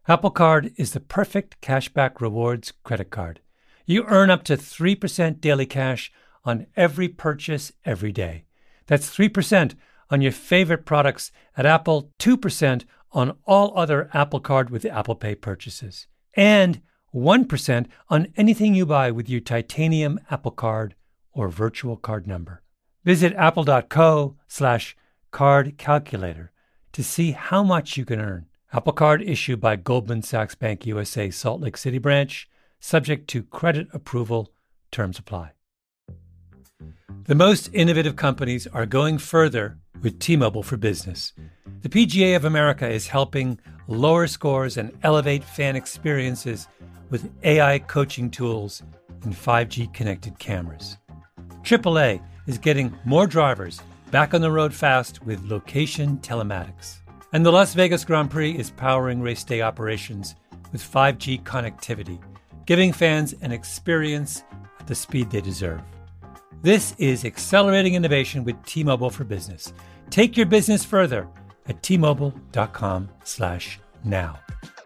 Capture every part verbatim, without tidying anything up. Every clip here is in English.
Apple Card is the perfect cashback rewards credit card. You earn up to three percent daily cash on every purchase every day. That's three percent on your favorite products at Apple, two percent on all other Apple Card with Apple Pay purchases, and one percent on anything you buy with your titanium Apple Card or virtual card number. Visit apple.co slash card calculator to see how much you can earn. Apple Card issued by Goldman Sachs Bank U S A Salt Lake City branch, subject to credit approval. Terms apply. The most innovative companies are going further with T-Mobile for Business. The P G A of America is helping lower scores and elevate fan experiences with A I coaching tools and five G connected cameras. triple A is getting more drivers back on the road fast with location telematics. And the Las Vegas Grand Prix is powering race day operations with five G connectivity, giving fans an experience at the speed they deserve. This is accelerating innovation with T-Mobile for Business. Take your business further at T-Mobile.com slash now.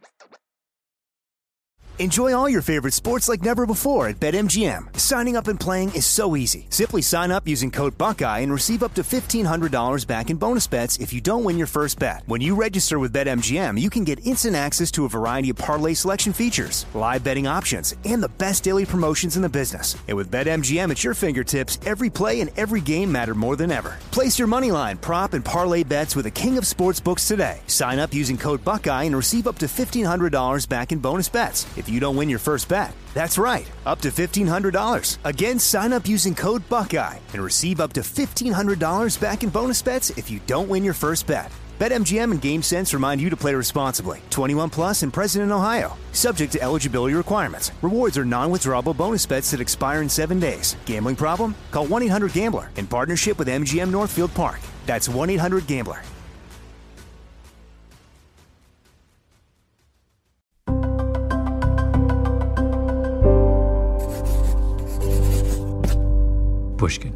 Enjoy all your favorite sports like never before at BetMGM. Signing up and playing is so easy. Simply sign up using code Buckeye and receive up to fifteen hundred dollars back in bonus bets if you don't win your first bet. When you register with BetMGM, you can get instant access to a variety of parlay selection features, live betting options, and the best daily promotions in the business. And with BetMGM at your fingertips, every play and every game matter more than ever. Place your moneyline, prop, and parlay bets with the king of sportsbooks today. Sign up using code Buckeye and receive up to fifteen hundred dollars back in bonus bets if you don't win your first bet. That's right, up to fifteen hundred dollars. Again, sign up using code Buckeye and receive up to fifteen hundred dollars back in bonus bets if you don't win your first bet. BetMGM and GameSense remind you to play responsibly. twenty-one plus and present in Ohio. Subject to eligibility requirements. Rewards are non-withdrawable bonus bets that expire in seven days. Gambling problem? Call one eight hundred gambler in partnership with M G M Northfield Park. That's one eight hundred gambler. Pushkin.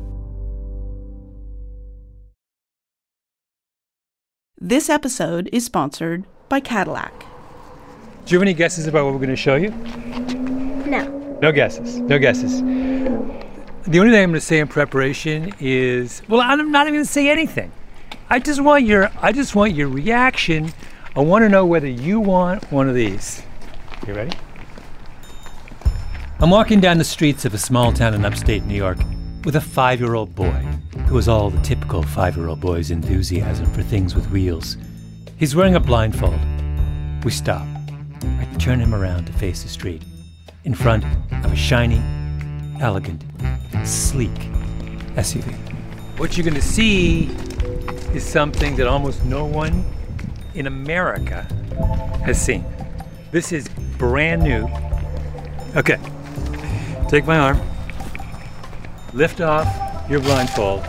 This episode is sponsored by Cadillac. Do you have any guesses about what we're going to show you? No. No guesses. No guesses. The only thing I'm going to say in preparation is, well, I'm not even going to say anything. I just want your, I just want your reaction. I want to know whether you want one of these. You ready? I'm walking down the streets of a small town in upstate New York with a five-year-old boy who has all the typical five-year-old boy's enthusiasm for things with wheels. He's wearing a blindfold. We stop. I turn him around to face the street in front of a shiny, elegant, sleek S U V. What you're going to see is something that almost no one in America has seen. This is brand new. Okay, take my arm. Lift off your blindfold.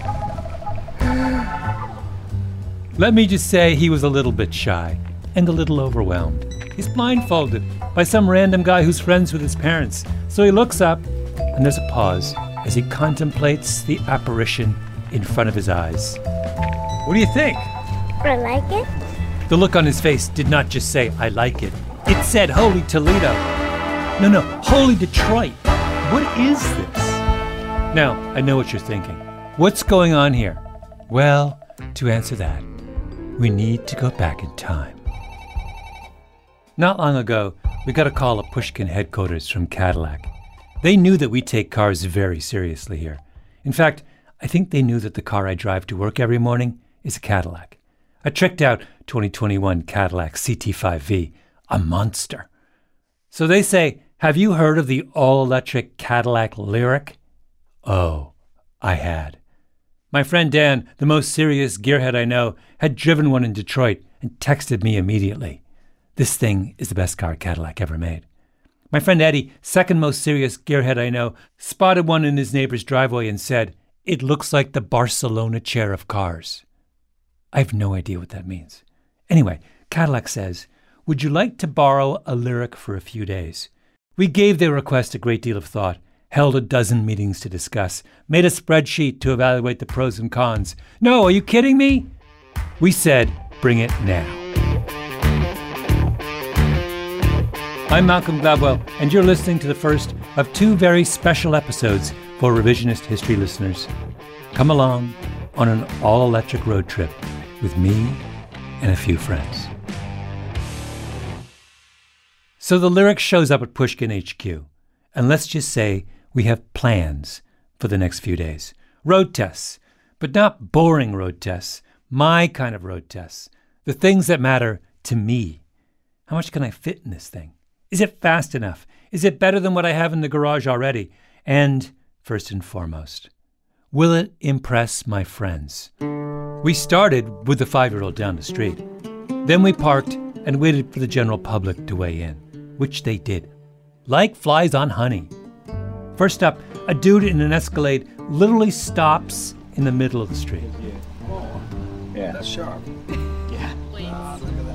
Let me just say he was a little bit shy and a little overwhelmed. He's blindfolded by some random guy who's friends with his parents. So he looks up, and there's a pause as he contemplates the apparition in front of his eyes. What do you think? I like it. The look on his face did not just say, I like it. It said, Holy Toledo. No, no, Holy Detroit. What is this? Now, I know what you're thinking. What's going on here? Well, to answer that, we need to go back in time. Not long ago, we got a call at Pushkin headquarters from Cadillac. They knew that we take cars very seriously here. In fact, I think they knew that the car I drive to work every morning is a Cadillac. A tricked out twenty twenty-one Cadillac C T five V, a monster. So they say, have you heard of the all-electric Cadillac Lyriq? Oh, I had. My friend Dan, the most serious gearhead I know, had driven one in Detroit and texted me immediately. This thing is the best car Cadillac ever made. My friend Eddie, second most serious gearhead I know, spotted one in his neighbor's driveway and said, it looks like the Barcelona chair of cars. I have no idea what that means. Anyway, Cadillac says, would you like to borrow a Lyriq for a few days? We gave their request a great deal of thought, held a dozen meetings to discuss, made a spreadsheet to evaluate the pros and cons. No, are you kidding me? We said, bring it now. I'm Malcolm Gladwell, and you're listening to the first of two very special episodes for revisionist history listeners. Come along on an all-electric road trip with me and a few friends. So the Lyric shows up at Pushkin H Q, and let's just say we have plans for the next few days. Road tests, but not boring road tests, my kind of road tests. The things that matter to me. How much can I fit in this thing? Is it fast enough? Is it better than what I have in the garage already? And first and foremost, will it impress my friends? We started with the five-year-old down the street. Then we parked and waited for the general public to weigh in, which they did, like flies on honey. First up, a dude in an Escalade literally stops in the middle of the street. Yeah, that's sharp. Yeah. Uh, look at that.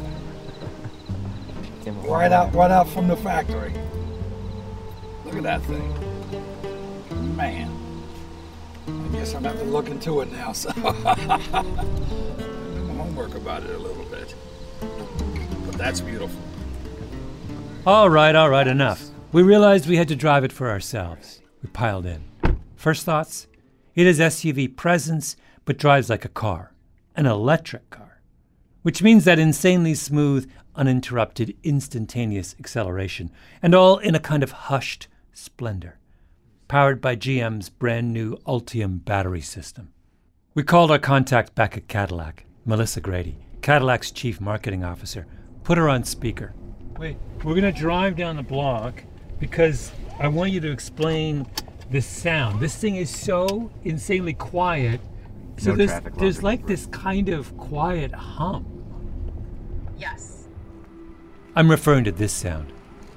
Right out, right out from the factory. Look at that thing. Man. I guess I'm gonna have to look into it now, so. Do my homework about it a little bit. But that's beautiful. All right, all right, enough. We realized we had to drive it for ourselves. We piled in. First thoughts? It has S U V presence, but drives like a car. An electric car. Which means that insanely smooth, uninterrupted, instantaneous acceleration, and all in a kind of hushed splendor, powered by G M's brand new Ultium battery system. We called our contact back at Cadillac, Melissa Grady, Cadillac's chief marketing officer, put her on speaker. Wait, we're going to drive down the block because I want you to explain this sound. This thing is so insanely quiet. So no there's, there's like this kind of quiet hum. Yes. I'm referring to this sound.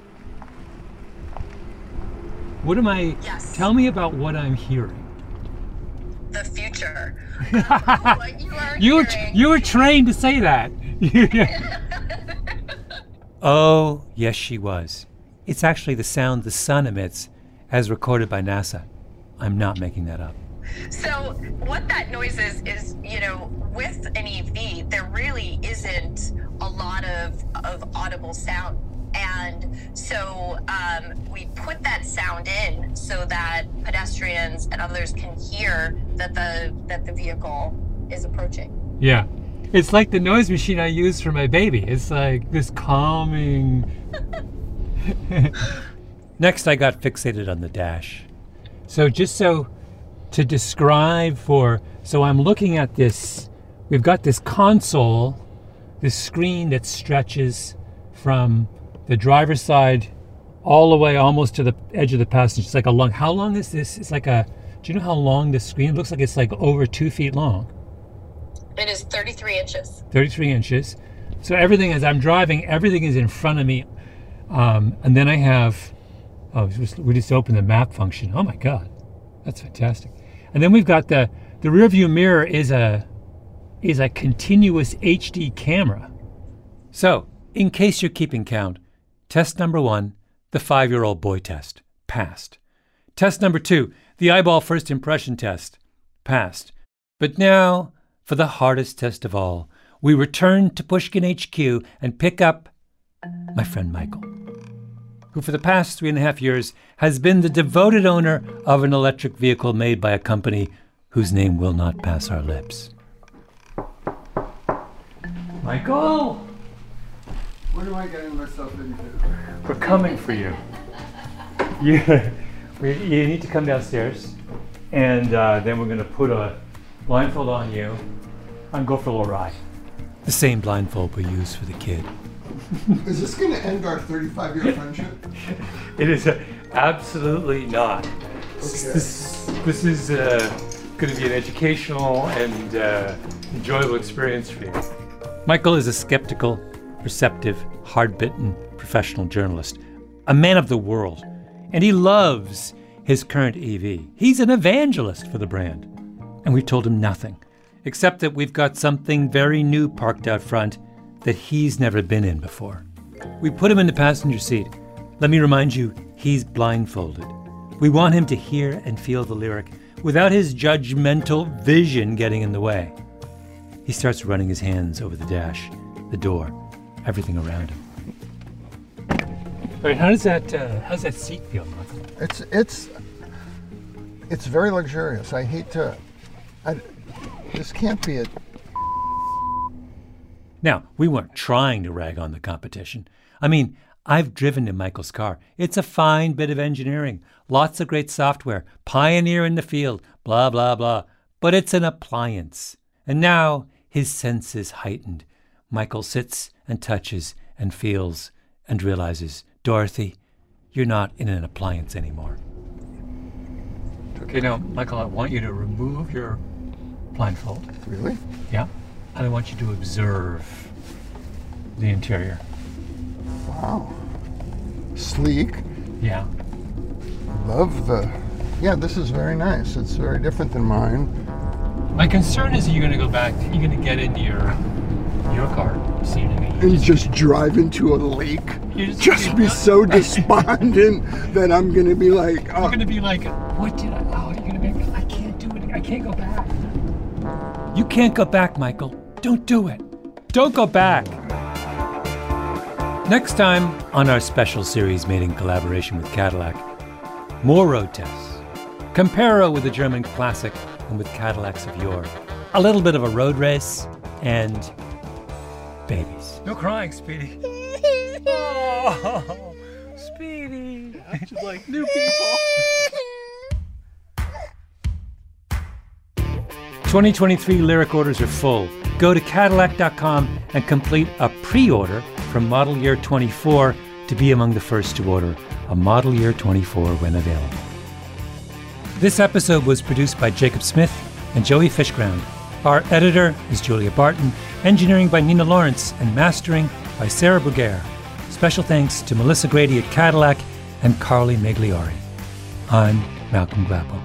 What am I? Yes. Tell me about what I'm hearing. The future. Um, what you are you were hearing. you were trained to say that. Oh, yes, she was. It's actually the sound the sun emits as recorded by NASA. I'm not making that up. So what that noise is, is, you know, with an E V, there really isn't a lot of, of audible sound. And so um, we put that sound in so that pedestrians and others can hear that the that the vehicle is approaching. Yeah. It's like the noise machine I use for my baby. It's like this calming. Next, I got fixated on the dash. So just so to describe for, so I'm looking at this, we've got this console, this screen that stretches from the driver's side all the way almost to the edge of the passenger. It's like a long, how long is this? It's like a, do you know how long this screen? It looks like it's like over two feet long. It is thirty-three inches. thirty-three inches. So everything, as I'm driving, everything is in front of me. Um, and then I have, oh, we just, we just opened the map function. Oh my God, that's fantastic. And then we've got the, the rear view mirror is a, is a continuous H D camera. So, in case you're keeping count, test number one, the five-year-old boy test, passed. Test number two, the eyeball first impression test, passed. But now, for the hardest test of all, we return to Pushkin H Q and pick up my friend Michael, who for the past three and a half years has been the devoted owner of an electric vehicle made by a company whose name will not pass our lips. Michael! What am I getting myself into? We're coming for you. You, we, you need to come downstairs, and uh, then we're going to put a blindfold on you and go for a little ride. The same blindfold we use for the kid. Is this going to end our thirty-five year friendship? It is uh, absolutely not. Okay. This, this is uh, going to be an educational and uh, enjoyable experience for you. Michael is a skeptical, receptive, hard-bitten professional journalist, a man of the world, and he loves his current E V. He's an evangelist for the brand, and we've told him nothing, except that we've got something very new parked out front that he's never been in before. We put him in the passenger seat. Let me remind you, he's blindfolded. We want him to hear and feel the lyric without his judgmental vision getting in the way. He starts running his hands over the dash, the door, everything around him. All right, how does that uh, how's that seat feel, Michael? It's it's it's very luxurious. I hate to. I, this can't be a. Now, we weren't trying to rag on the competition. I mean, I've driven in Michael's car. It's a fine bit of engineering. Lots of great software. Pioneer in the field. Blah, blah, blah. But it's an appliance. And now his sense is heightened. Michael sits and touches and feels and realizes, Dorothy, you're not in an appliance anymore. Okay, now, Michael, I want you to remove your blindfold. Really? Yeah. And I want you to observe the interior. Wow. Sleek. Yeah. Love the. Yeah, this is very nice. It's very different than mine. My concern is you're going to go back, you're going to get into your your car, see what I mean? And just drive into a lake. Just, Just be so despondent that I'm going to be like. You're Oh, going to be like, what did I, oh, you're going to be, I can't do it, I can't go back. You can't go back, Michael. Don't do it. Don't go back. Next time on our special series made in collaboration with Cadillac, more road tests. Comparo with the German classic and with Cadillacs of yore. A little bit of a road race and babies. No crying, Speedy. Oh, Speedy. Just like new people. twenty twenty-three lyric orders are full. Go to Cadillac dot com and complete a pre-order for model year twenty-four to be among the first to order a model year twenty-four when available. This episode was produced by Jacob Smith and Joey Fishground. Our editor is Julia Barton, engineering by Nina Lawrence, and mastering by Sarah Bruguère. Special thanks to Melissa Grady at Cadillac and Carly Migliori. I'm Malcolm Gladwell.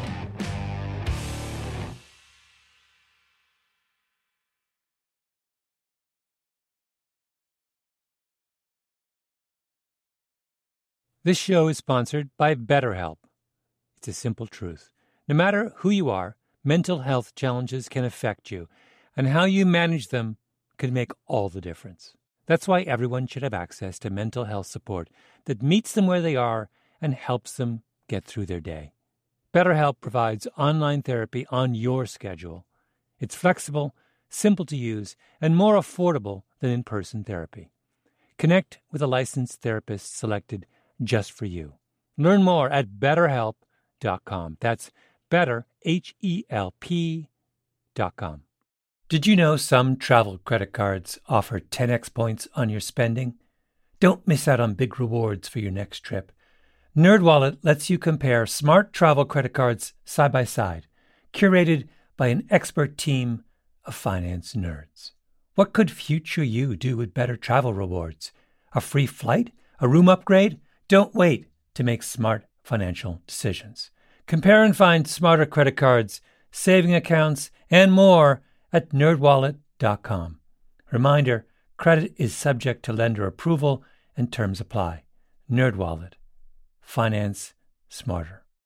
This show is sponsored by BetterHelp. It's a simple truth. No matter who you are, mental health challenges can affect you, and how you manage them can make all the difference. That's why everyone should have access to mental health support that meets them where they are and helps them get through their day. BetterHelp provides online therapy on your schedule. It's flexible, simple to use, and more affordable than in-person therapy. Connect with a licensed therapist selected just for you. Learn more at better help dot com. That's better, H E L P dot com. Did you know some travel credit cards offer ten x points on your spending? Don't miss out on big rewards for your next trip. NerdWallet lets you compare smart travel credit cards side by side, curated by an expert team of finance nerds. What could future you do with better travel rewards? A free flight? A room upgrade? Don't wait to make smart financial decisions. Compare and find smarter credit cards, saving accounts, and more at nerd wallet dot com. Reminder, credit is subject to lender approval and terms apply. NerdWallet. Finance smarter.